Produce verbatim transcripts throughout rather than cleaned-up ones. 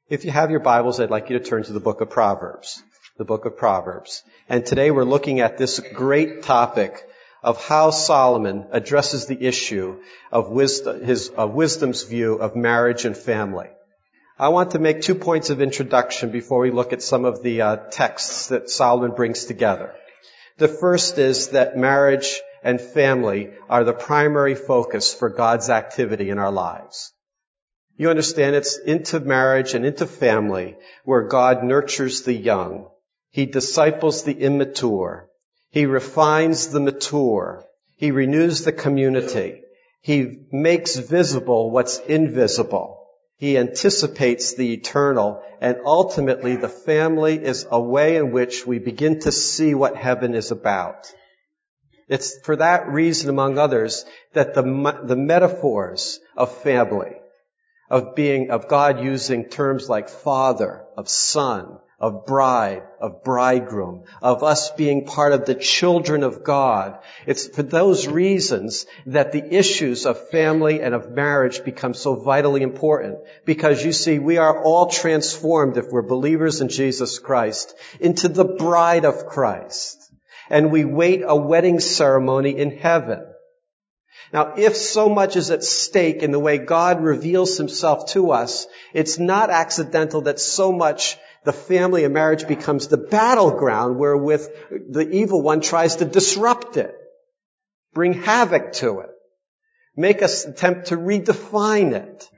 If you have your Bibles, I'd like you to turn to the book of Proverbs. The book of Proverbs. And today we're looking at this great topic of how Solomon addresses the issue of wisdom, his uh, wisdom's view of marriage and family. I want to make two points of introduction before we look at some of the uh, texts that Solomon brings together. The first is that marriage and family are the primary focus for God's activity in our lives. You understand, it's into marriage and into family where God nurtures the young. He disciples the immature. He refines the mature. He renews the community. He makes visible what's invisible. He anticipates the eternal. And ultimately, the family is a way in which we begin to see what heaven is about. It's for that reason, among others, that the, the metaphors of family, of being, of God using terms like father, of son, of bride, of bridegroom, of us being part of the children of God. It's for those reasons that the issues of family and of marriage become so vitally important. Because you see, we are all transformed, if we're believers in Jesus Christ, into the bride of Christ. And we wait a wedding ceremony in heaven. Now, if so much is at stake in the way God reveals himself to us, it's not accidental that so much the family and marriage becomes the battleground wherewith the evil one tries to disrupt it, bring havoc to it, make us attempt to redefine it,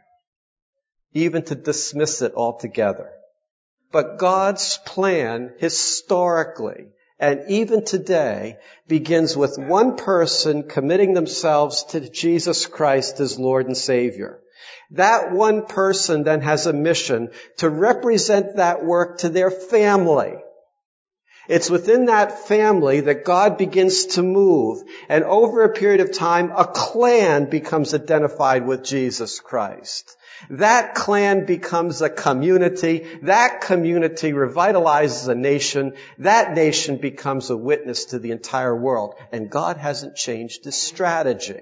even to dismiss it altogether. But God's plan, historically, and even today, begins with one person committing themselves to Jesus Christ as Lord and Savior. That one person then has a mission to represent that work to their family. It's within that family that God begins to move, and over a period of time, a clan becomes identified with Jesus Christ. That clan becomes a community. That community revitalizes a nation. That nation becomes a witness to the entire world. And God hasn't changed his strategy.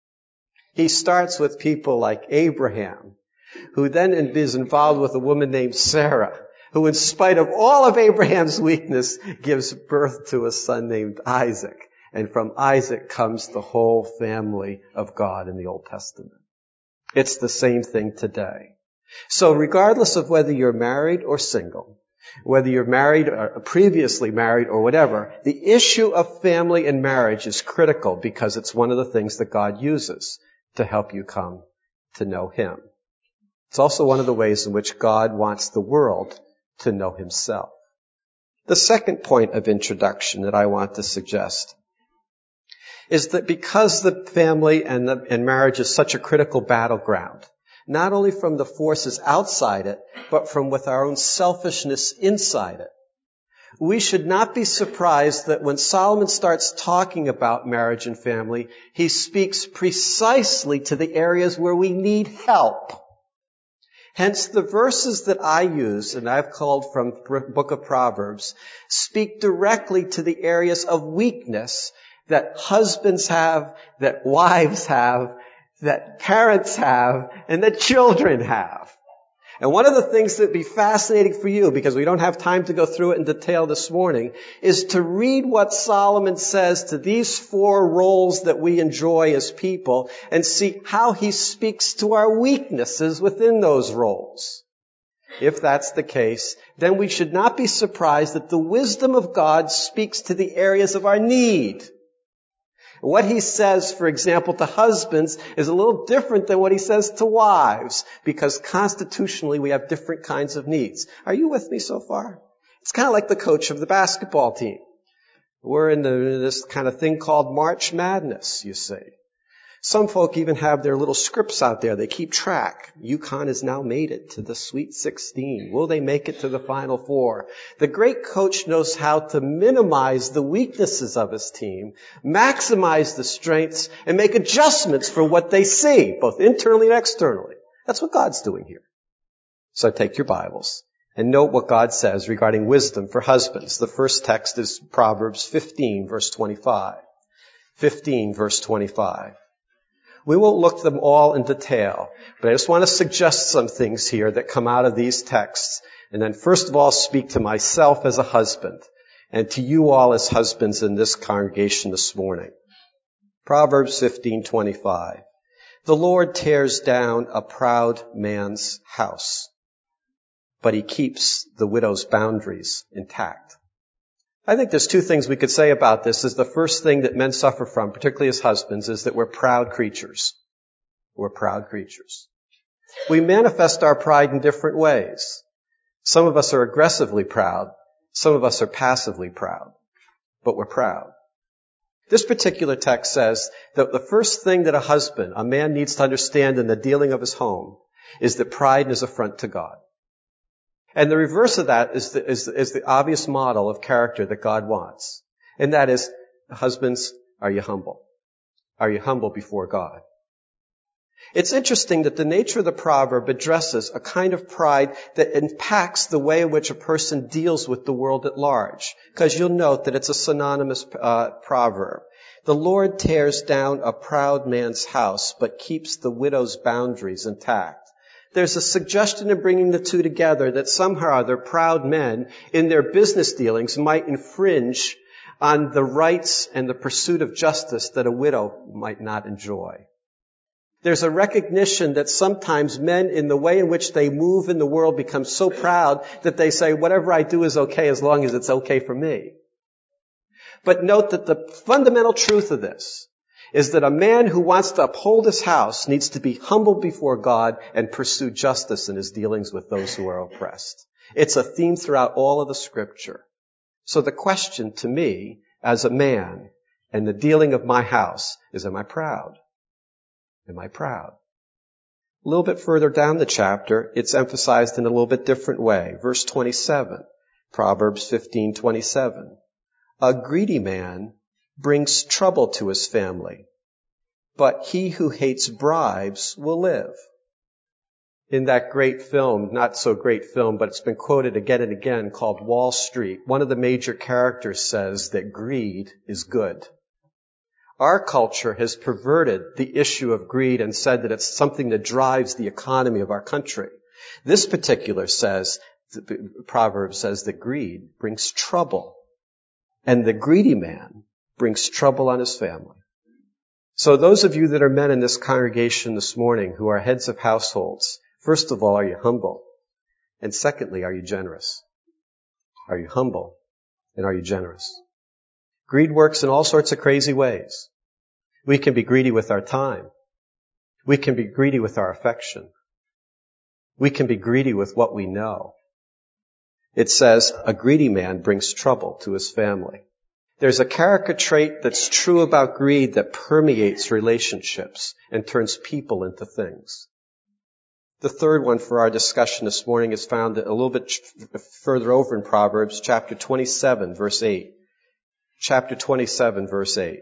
He starts with people like Abraham, who then is involved with a woman named Sarah, who in spite of all of Abraham's weakness gives birth to a son named Isaac. And from Isaac comes the whole family of God in the Old Testament. It's the same thing today. So regardless of whether you're married or single, whether you're married or previously married or whatever, the issue of family and marriage is critical because it's one of the things that God uses to help you come to know him. It's also one of the ways in which God wants the world to know himself. The second point of introduction that I want to suggest is that because the family and, the, and marriage is such a critical battleground, not only from the forces outside it, but from with our own selfishness inside it, we should not be surprised that when Solomon starts talking about marriage and family, he speaks precisely to the areas where we need help. Hence, the verses that I use, and I've called from the book of Proverbs, speak directly to the areas of weakness that husbands have, that wives have, that parents have, and that children have. And one of the things that would be fascinating for you, because we don't have time to go through it in detail this morning, is to read what Solomon says to these four roles that we enjoy as people and see how he speaks to our weaknesses within those roles. If that's the case, then we should not be surprised that the wisdom of God speaks to the areas of our need. What he says, for example, to husbands is a little different than what he says to wives, because constitutionally we have different kinds of needs. Are you with me so far? It's kind of like the coach of the basketball team. We're in the, this kind of thing called March Madness, you see. Some folk even have their little scripts out there. They keep track. UConn has now made it to the Sweet sixteen. Will they make it to the Final Four? The great coach knows how to minimize the weaknesses of his team, maximize the strengths, and make adjustments for what they see, both internally and externally. That's what God's doing here. So take your Bibles and note what God says regarding wisdom for husbands. The first text is Proverbs fifteen, verse twenty-five. fifteen, verse twenty-five. We won't look at them all in detail, but I just want to suggest some things here that come out of these texts. And then first of all, speak to myself as a husband and to you all as husbands in this congregation this morning. Proverbs fifteen twenty-five. The Lord tears down a proud man's house, but he keeps the widow's boundaries intact. I think there's two things we could say about this. Is the first thing that men suffer from, particularly as husbands, is that we're proud creatures. We're proud creatures. We manifest our pride in different ways. Some of us are aggressively proud. Some of us are passively proud. But we're proud. This particular text says that the first thing that a husband, a man needs to understand in the dealing of his home is that pride is affront to God. And the reverse of that is the, is, is the obvious model of character that God wants. And that is, husbands, are you humble? Are you humble before God? It's interesting that the nature of the proverb addresses a kind of pride that impacts the way in which a person deals with the world at large. Because you'll note that it's a synonymous uh, proverb. The Lord tears down a proud man's house, but keeps the widow's boundaries intact. There's a suggestion in bringing the two together that somehow or other proud men in their business dealings might infringe on the rights and the pursuit of justice that a widow might not enjoy. There's a recognition that sometimes men, in the way in which they move in the world, become so proud that they say, whatever I do is okay as long as it's okay for me. But note that the fundamental truth of this is that a man who wants to uphold his house needs to be humble before God and pursue justice in his dealings with those who are oppressed. It's a theme throughout all of the Scripture. So the question to me, as a man, and the dealing of my house, is, am I proud? Am I proud? A little bit further down the chapter, it's emphasized in a little bit different way. Verse twenty-seven, Proverbs fifteen twenty-seven. A greedy man brings trouble to his family, but he who hates bribes will live. In that great film, not so great film, but it's been quoted again and again, called Wall Street, one of the major characters says that greed is good. Our culture has perverted the issue of greed and said that it's something that drives the economy of our country. This particular says, the proverb says that greed brings trouble, and the greedy man brings trouble on his family. So those of you that are men in this congregation this morning who are heads of households, first of all, are you humble? And secondly, are you generous? Are you humble? And are you generous? Greed works in all sorts of crazy ways. We can be greedy with our time. We can be greedy with our affection. We can be greedy with what we know. It says, a greedy man brings trouble to his family. There's a character trait that's true about greed that permeates relationships and turns people into things. The third one for our discussion this morning is found a little bit further over in Proverbs, chapter twenty-seven, verse eight. Chapter twenty-seven, verse eight.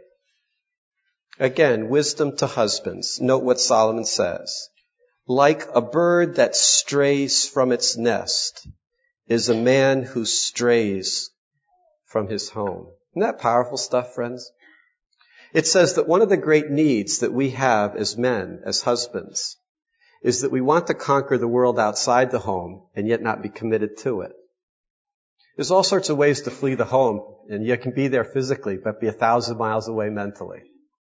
Again, wisdom to husbands. Note what Solomon says. Like a bird that strays from its nest is a man who strays from his home. Isn't that powerful stuff, friends? It says that one of the great needs that we have as men, as husbands, is that we want to conquer the world outside the home and yet not be committed to it. There's all sorts of ways to flee the home, and you can be there physically, but be a thousand miles away mentally.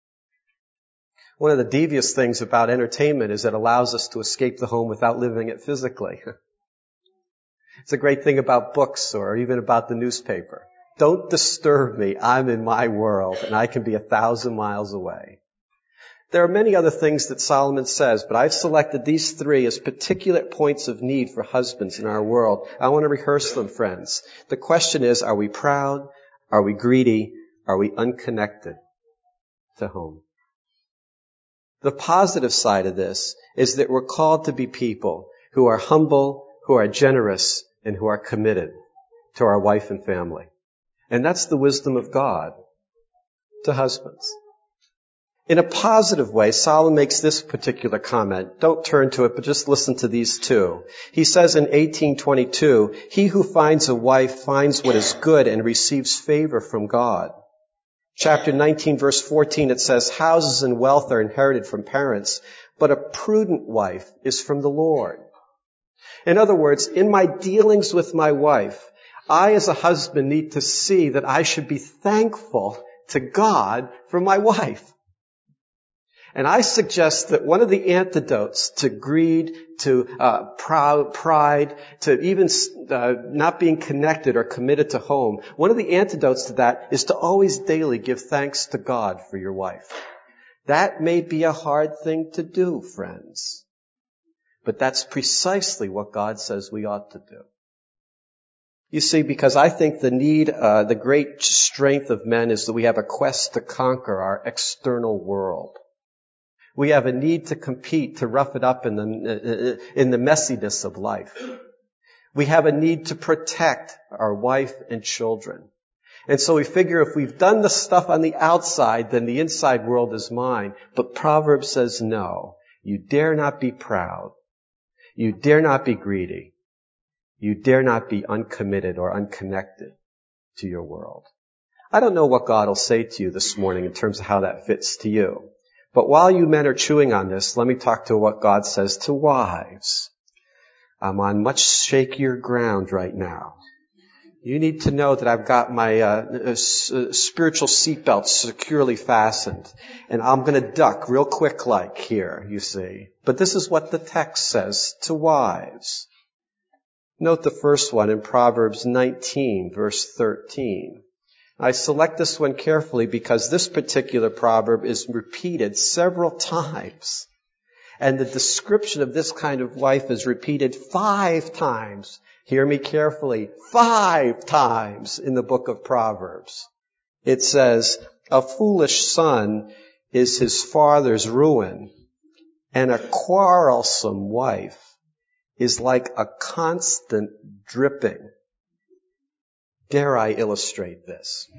One of the devious things about entertainment is it allows us to escape the home without living it physically. It's a great thing about books or even about the newspaper. Don't disturb me. I'm in my world, and I can be a thousand miles away. There are many other things that Solomon says, but I've selected these three as particular points of need for husbands in our world. I want to rehearse them, friends. The question is, are we proud? Are we greedy? Are we unconnected to home? The positive side of this is that we're called to be people who are humble, who are generous, and who are committed to our wife and family. And that's the wisdom of God to husbands. In a positive way, Solomon makes this particular comment. Don't turn to it, but just listen to these two. He says in eighteen twenty-two, he who finds a wife finds what is good and receives favor from God. Chapter nineteen, verse fourteen, it says, houses and wealth are inherited from parents, but a prudent wife is from the Lord. In other words, in my dealings with my wife, I as a husband need to see that I should be thankful to God for my wife. And I suggest that one of the antidotes to greed, to uh, proud, pride, to even uh, not being connected or committed to home, one of the antidotes to that is to always daily give thanks to God for your wife. That may be a hard thing to do, friends. But that's precisely what God says we ought to do. You see, because I think the need, uh, the great strength of men is that we have a quest to conquer our external world. We have a need to compete, to rough it up in the, in the messiness of life. We have a need to protect our wife and children. And so we figure if we've done the stuff on the outside, then the inside world is mine. But Proverbs says no. You dare not be proud. You dare not be greedy. You dare not be uncommitted or unconnected to your world. I don't know what God will say to you this morning in terms of how that fits to you. But while you men are chewing on this, let me talk to what God says to wives. I'm on much shakier ground right now. You need to know that I've got my uh, uh, spiritual seatbelt securely fastened. And I'm going to duck real quick like here, you see. But this is what the text says to wives. Note the first one in Proverbs nineteen, verse thirteen. I select this one carefully because this particular proverb is repeated several times. And the description of this kind of wife is repeated five times. Hear me carefully. Five times in the book of Proverbs. It says, a foolish son is his father's ruin, and a quarrelsome wife is like a constant dripping. Dare I illustrate this?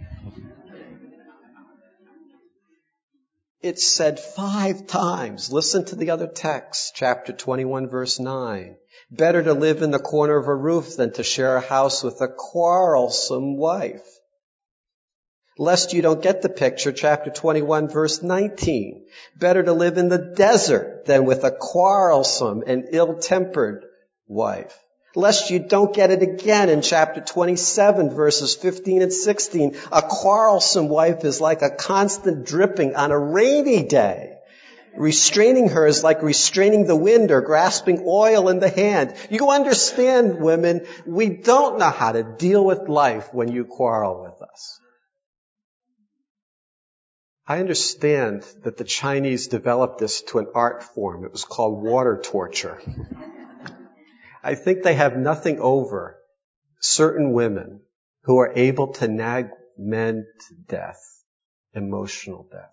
It's said five times. Listen to the other text, chapter twenty-one, verse nine. Better to live in the corner of a roof than to share a house with a quarrelsome wife. Lest you don't get the picture, chapter twenty-one, verse nineteen. Better to live in the desert than with a quarrelsome and ill-tempered wife. Lest you don't get it again in chapter twenty-seven, verses fifteen and sixteen. A quarrelsome wife is like a constant dripping on a rainy day. Restraining her is like restraining the wind or grasping oil in the hand. You understand, women, we don't know how to deal with life when you quarrel with us. I understand that the Chinese developed this to an art form. It was called water torture. I think they have nothing over certain women who are able to nag men to death, emotional death.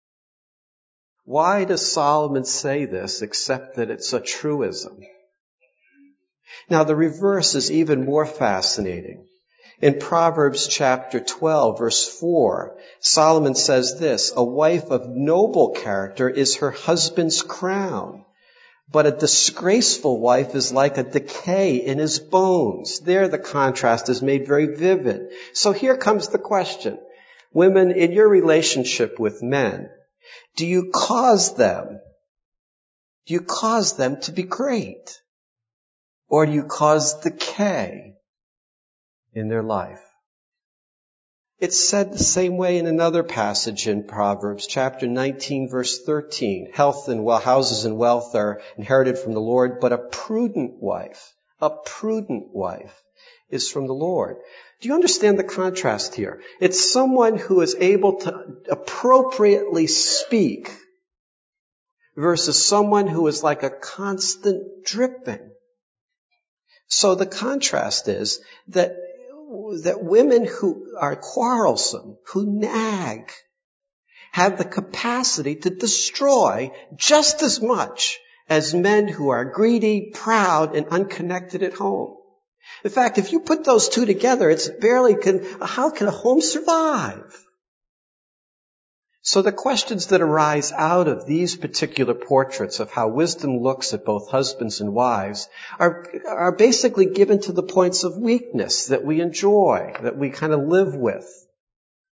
Why does Solomon say this except that it's a truism? Now the reverse is even more fascinating. In Proverbs chapter twelve, verse four, Solomon says this, a wife of noble character is her husband's crown. But a disgraceful wife is like a decay in his bones. There the contrast is made very vivid. So here comes the question. Women, in your relationship with men, do you cause them, do you cause them to be great? Or do you cause decay in their life? It's said the same way in another passage in Proverbs, chapter nineteen, verse thirteen. Health and well, houses and wealth are inherited from the Lord, but a prudent wife, a prudent wife is from the Lord. Do you understand the contrast here? It's someone who is able to appropriately speak versus someone who is like a constant dripping. So the contrast is that that women who are quarrelsome, who nag, have the capacity to destroy just as much as men who are greedy, proud, and unconnected at home. In fact, if you put those two together, it's barely can, how can a home survive? So the questions that arise out of these particular portraits of how wisdom looks at both husbands and wives are, are basically given to the points of weakness that we enjoy, that we kind of live with.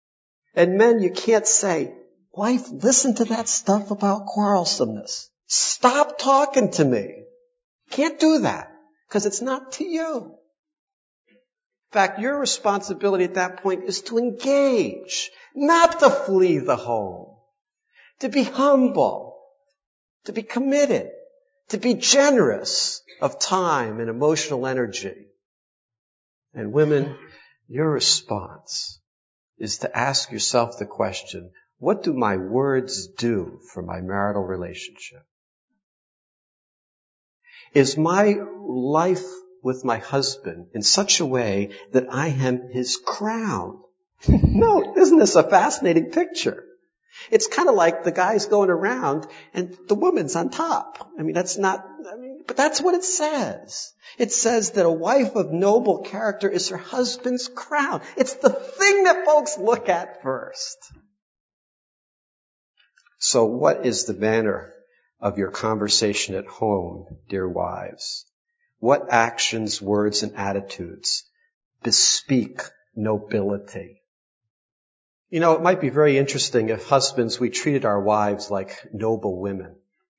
And men, you can't say, wife, listen to that stuff about quarrelsomeness. Stop talking to me. Can't do that because it's not to you. In fact, your responsibility at that point is to engage, not to flee the home, to be humble, to be committed, to be generous of time and emotional energy. And women, your response is to ask yourself the question, what do my words do for my marital relationship? Is my life with my husband in such a way that I am his crown? No, isn't this a fascinating picture? It's kind of like the guy's going around and the woman's on top. I mean, that's not, I mean, but that's what it says. It says that a wife of noble character is her husband's crown. It's the thing that folks look at first. So what is the manner of your conversation at home, dear wives? What actions, words, and attitudes bespeak nobility? You know, it might be very interesting if husbands, we treated our wives like noble women.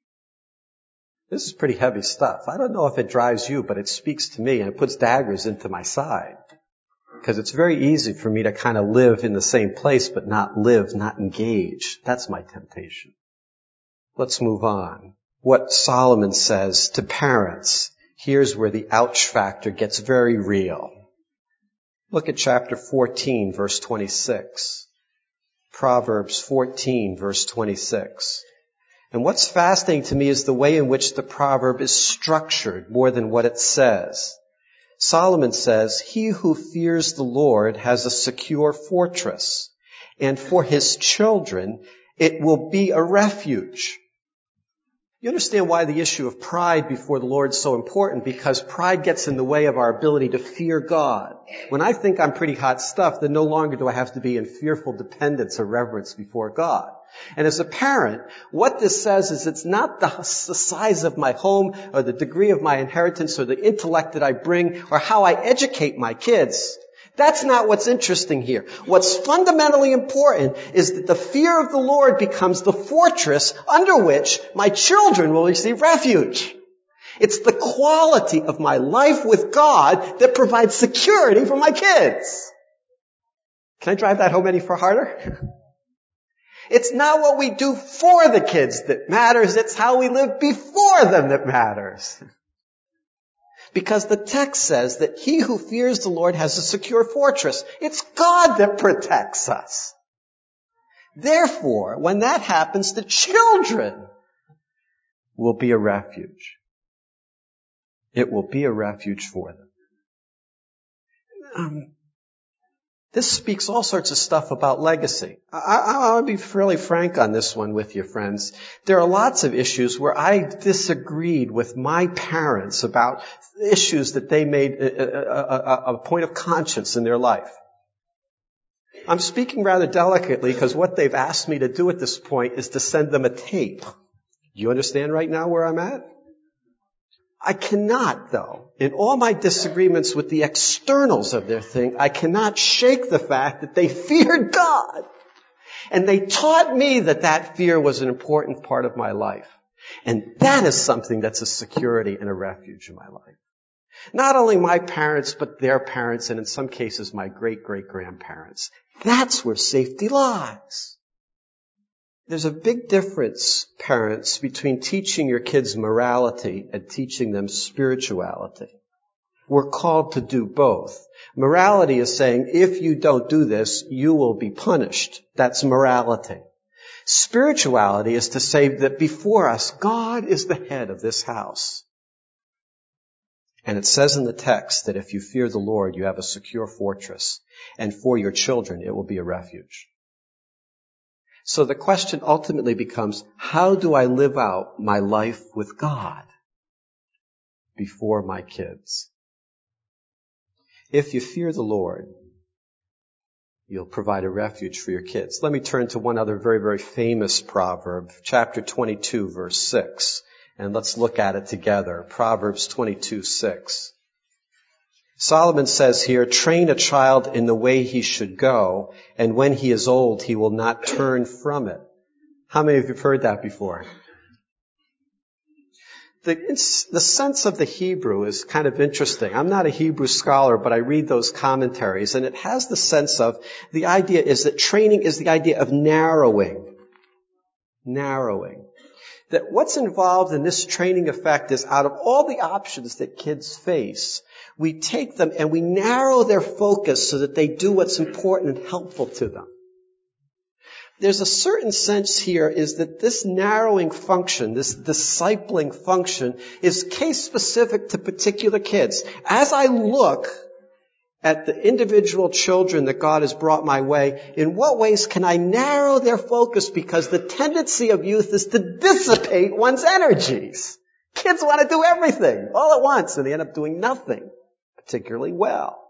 This is pretty heavy stuff. I don't know if it drives you, but it speaks to me and it puts daggers into my side. Because it's very easy for me to kind of live in the same place, but not live, not engage. That's my temptation. Let's move on. What Solomon says to parents. Here's where the ouch factor gets very real. Look at chapter fourteen, verse twenty-six. Proverbs fourteen, verse twenty-six. And what's fascinating to me is the way in which the proverb is structured more than what it says. Solomon says, he who fears the Lord has a secure fortress, and for his children it will be a refuge. You understand why the issue of pride before the Lord is so important, because pride gets in the way of our ability to fear God. When I think I'm pretty hot stuff, then no longer do I have to be in fearful dependence or reverence before God. And as a parent, what this says is it's not the, the size of my home or the degree of my inheritance or the intellect that I bring or how I educate my kids. That's not what's interesting here. What's fundamentally important is that the fear of the Lord becomes the fortress under which my children will receive refuge. It's the quality of my life with God that provides security for my kids. Can I drive that home any harder? It's not what we do for the kids that matters. It's how we live before them that matters. Because the text says that he who fears the Lord has a secure fortress. It's God that protects us. Therefore, when that happens, the children will be a refuge. It will be a refuge for them. Um, this speaks all sorts of stuff about legacy. I, I, I'll be fairly frank on this one with you, friends. There are lots of issues where I disagreed with my parents about issues that they made a, a, a, a point of conscience in their life. I'm speaking rather delicately because what they've asked me to do at this point is to send them a tape. You understand right now where I'm at? I cannot, though, in all my disagreements with the externals of their thing, I cannot shake the fact that they feared God. And they taught me that that fear was an important part of my life. And that is something that's a security and a refuge in my life. Not only my parents, but their parents, and in some cases, my great-great-grandparents. That's where safety lies. There's a big difference, parents, between teaching your kids morality and teaching them spirituality. We're called to do both. Morality is saying, if you don't do this, you will be punished. That's morality. Spirituality is to say that before us, God is the head of this house. And it says in the text that if you fear the Lord, you have a secure fortress. And for your children, it will be a refuge. So the question ultimately becomes, how do I live out my life with God before my kids? If you fear the Lord, you'll provide a refuge for your kids. Let me turn to one other very, very famous proverb, chapter twenty-two, verse six. And let's look at it together. Proverbs twenty-two, six. Solomon says here, train a child in the way he should go, and when he is old, he will not turn from it. How many of you have heard that before? The, the sense of the Hebrew is kind of interesting. I'm not a Hebrew scholar, but I read those commentaries, and it has the sense of, the idea is that training is the idea of narrowing. Narrowing. That what's involved in this training effect is out of all the options that kids face, we take them and we narrow their focus so that they do what's important and helpful to them. There's a certain sense here is that this narrowing function, this discipling function, is case specific to particular kids. As I look at the individual children that God has brought my way, in what ways can I narrow their focus? Because the tendency of youth is to dissipate one's energies. Kids want to do everything all at once, and they end up doing nothing particularly well.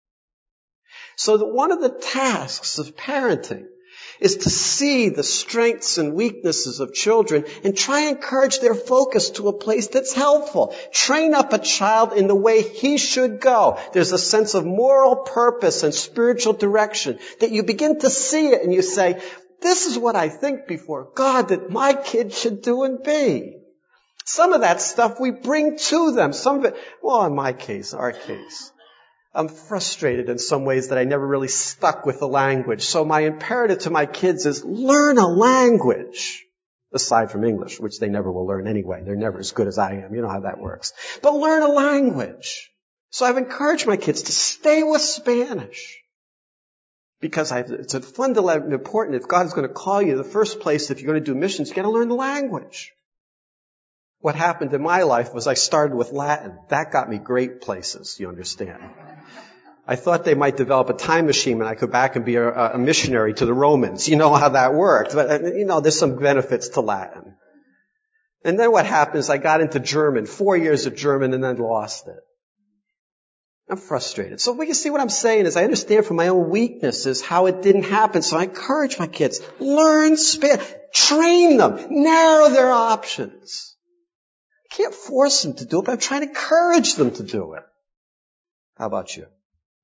So that one of the tasks of parenting is to see the strengths and weaknesses of children and try and encourage their focus to a place that's helpful. Train up a child in the way he should go. There's a sense of moral purpose and spiritual direction that you begin to see it and you say, this is what I think before God that my kid should do and be. Some of that stuff we bring to them. Some of it, well, in my case, our case, I'm frustrated in some ways that I never really stuck with the language. So my imperative to my kids is learn a language, aside from English, which they never will learn anyway. They're never as good as I am. You know how that works. But learn a language. So I've encouraged my kids to stay with Spanish. Because I've, it's a fundamentally important, if God is going to call you, the first place, if you're going to do missions, you've got to learn the language. What happened in my life was I started with Latin. That got me great places, you understand. I thought they might develop a time machine and I could go back and be a, a missionary to the Romans. You know how that worked. But, you know, there's some benefits to Latin. And then what happened is I got into German, four years of German, and then lost it. I'm frustrated. So what you see what I'm saying is I understand from my own weaknesses how it didn't happen. So I encourage my kids, learn Spanish, train them, narrow their options. I can't force them to do it, but I'm trying to encourage them to do it. How about you?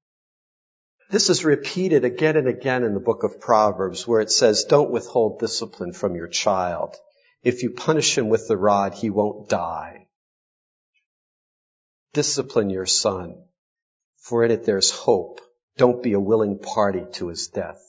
This is repeated again and again in the book of Proverbs where it says, don't withhold discipline from your child. If you punish him with the rod, he won't die. Discipline your son, for in it there's hope. Don't be a willing party to his death.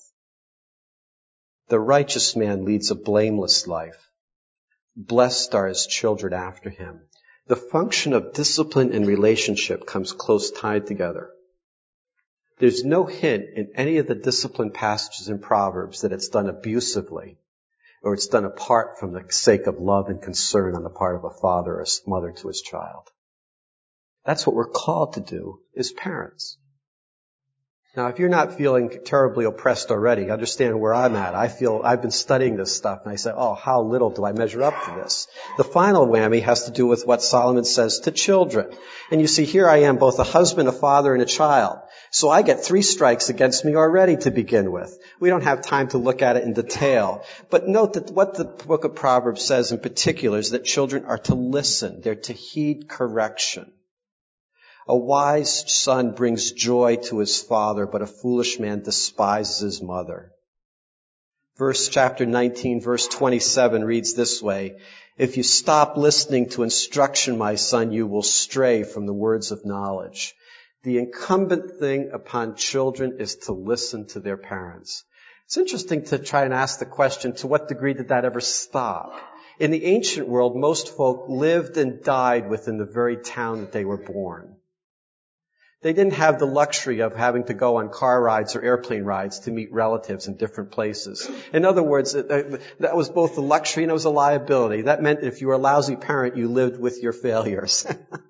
The righteous man leads a blameless life. Blessed are his children after him. The function of discipline and relationship comes close tied together. There's no hint in any of the discipline passages in Proverbs that it's done abusively or it's done apart from the sake of love and concern on the part of a father or a mother to his child. That's what we're called to do as parents. Now, if you're not feeling terribly oppressed already, understand where I'm at. I feel, I've been studying this stuff and I say, oh, how little do I measure up to this? The final whammy has to do with what Solomon says to children. And you see, here I am, both a husband, a father, and a child. So I get three strikes against me already to begin with. We don't have time to look at it in detail. But note that what the book of Proverbs says in particular is that children are to listen. They're to heed correction. A wise son brings joy to his father, but a foolish man despises his mother. Verse chapter nineteen, verse twenty-seven reads this way, if you stop listening to instruction, my son, you will stray from the words of knowledge. The incumbent thing upon children is to listen to their parents. It's interesting to try and ask the question, to what degree did that ever stop? In the ancient world, most folk lived and died within the very town that they were born. They didn't have the luxury of having to go on car rides or airplane rides to meet relatives in different places. In other words, that was both a luxury and it was a liability. That meant if you were a lousy parent, you lived with your failures.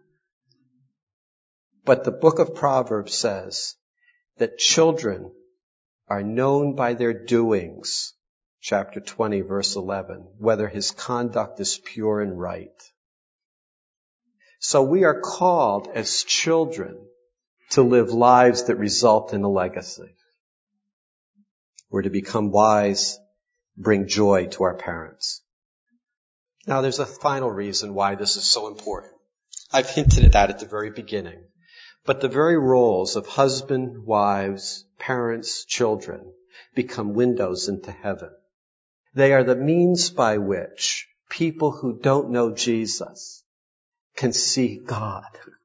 But the book of Proverbs says that children are known by their doings, chapter twenty, verse eleven, whether his conduct is pure and right. So we are called as children to live lives that result in a legacy. We're to become wise, bring joy to our parents. Now there's a final reason why this is so important. I've hinted at that at the very beginning. But the very roles of husband, wives, parents, children become windows into heaven. They are the means by which people who don't know Jesus can see God.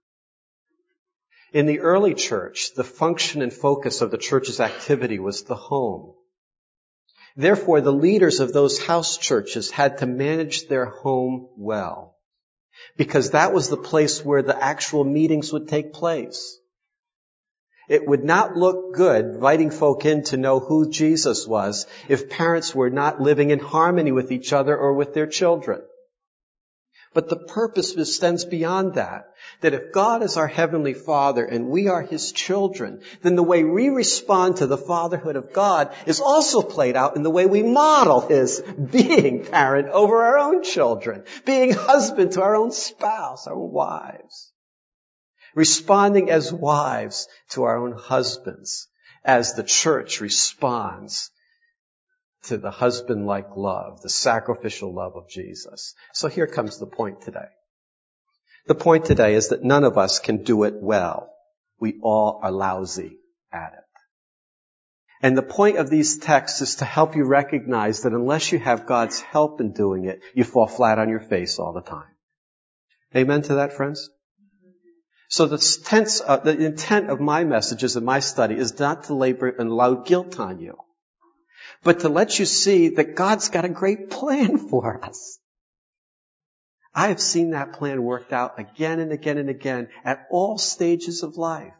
In the early church, the function and focus of the church's activity was the home. Therefore, the leaders of those house churches had to manage their home well, because that was the place where the actual meetings would take place. It would not look good inviting folk in to know who Jesus was if parents were not living in harmony with each other or with their children. But the purpose extends beyond that, that if God is our Heavenly Father and we are His children, then the way we respond to the fatherhood of God is also played out in the way we model His being parent over our own children, being husband to our own spouse, our own wives, responding as wives to our own husbands as the church responds to the husband-like love, the sacrificial love of Jesus. So here comes the point today. The point today is that none of us can do it well. We all are lousy at it. And the point of these texts is to help you recognize that unless you have God's help in doing it, you fall flat on your face all the time. Amen to that, friends? So the, tense, uh, the intent of my messages and my study is not to labor and load guilt on you, but to let you see that God's got a great plan for us. I have seen that plan worked out again and again and again at all stages of life.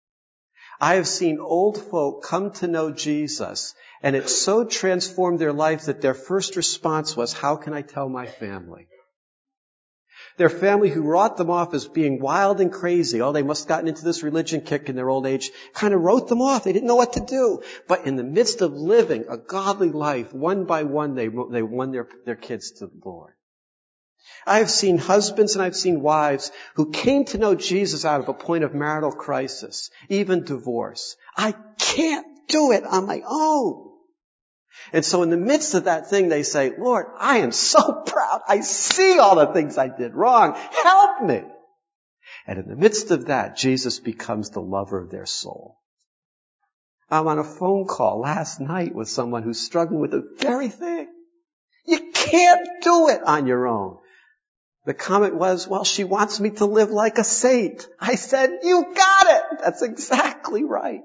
I have seen old folk come to know Jesus, and it so transformed their life that their first response was, how can I tell my family? Their family, who wrote them off as being wild and crazy, oh, they must have gotten into this religion kick in their old age, kind of wrote them off. They didn't know what to do. But in the midst of living a godly life, one by one, they, they won their, their kids to the Lord. I have seen husbands and I've seen wives who came to know Jesus out of a point of marital crisis, even divorce. I can't do it on my own. And so in the midst of that thing, they say, Lord, I am so proud. I see all the things I did wrong. Help me. And in the midst of that, Jesus becomes the lover of their soul. I'm on a phone call last night with someone who's struggling with the very thing. You can't do it on your own. The comment was, well, she wants me to live like a saint. I said, you got it. That's exactly right.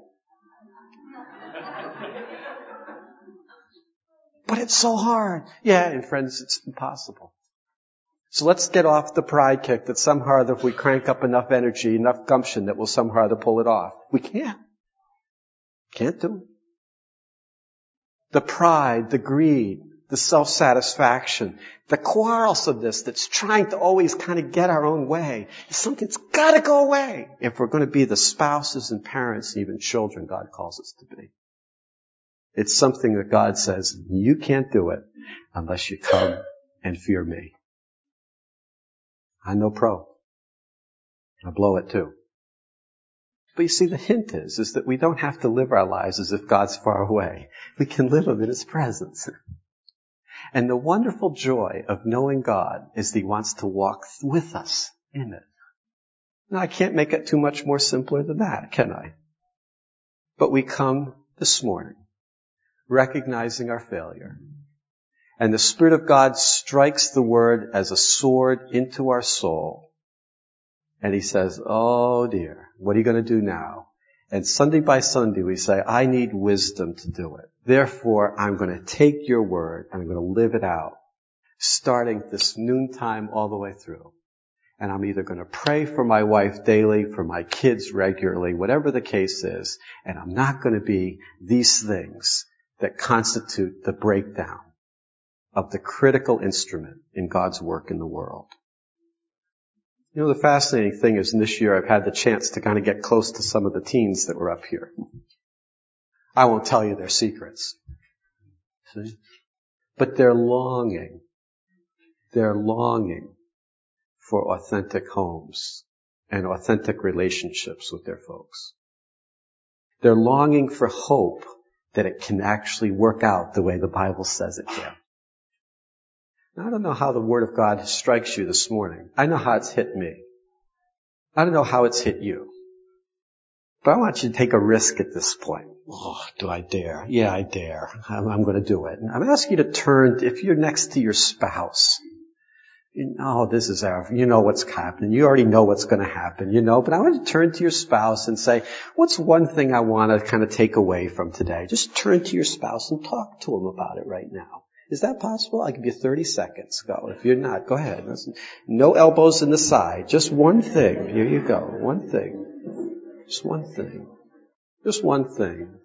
But it's so hard. Yeah, and friends, it's impossible. So let's get off the pride kick that somehow or other if we crank up enough energy, enough gumption, that we'll somehow or other pull it off. We can't. Can't do it. The pride, the greed, the self-satisfaction, the quarrelsomeness that's trying to always kind of get our own way is something that's got to go away if we're going to be the spouses and parents and even children God calls us to be. It's something that God says, you can't do it unless you come and fear me. I'm no pro. I blow it too. But you see, the hint is, is that we don't have to live our lives as if God's far away. We can live them in His presence. And the wonderful joy of knowing God is that He wants to walk with us in it. Now, I can't make it too much more simpler than that, can I? But we come this morning recognizing our failure. And the Spirit of God strikes the Word as a sword into our soul. And He says, oh dear, what are you going to do now? And Sunday by Sunday we say, I need wisdom to do it. Therefore, I'm going to take your Word and I'm going to live it out, starting this noontime all the way through. And I'm either going to pray for my wife daily, for my kids regularly, whatever the case is, and I'm not going to be these things that constitute the breakdown of the critical instrument in God's work in the world. You know, the fascinating thing is, in this year I've had the chance to kind of get close to some of the teens that were up here. I won't tell you their secrets. See? But they're longing. They're longing for authentic homes and authentic relationships with their folks. They're longing for hope that it can actually work out the way the Bible says it can. Now, I don't know how the Word of God strikes you this morning. I know how it's hit me. I don't know how it's hit you. But I want you to take a risk at this point. Oh, do I dare? Yeah, I dare. I'm, I'm going to do it. I'm asking you to turn, if you're next to your spouse, you know, this is our, you know what's happening. You already know what's going to happen, you know, but I want you to turn to your spouse and say, what's one thing I want to kind of take away from today? Just turn to your spouse and talk to him about it right now. Is that possible? I'll give you thirty seconds. Go. If you're not, go ahead. No elbows in the side. Just one thing. Here you go. One thing. Just one thing. Just one thing.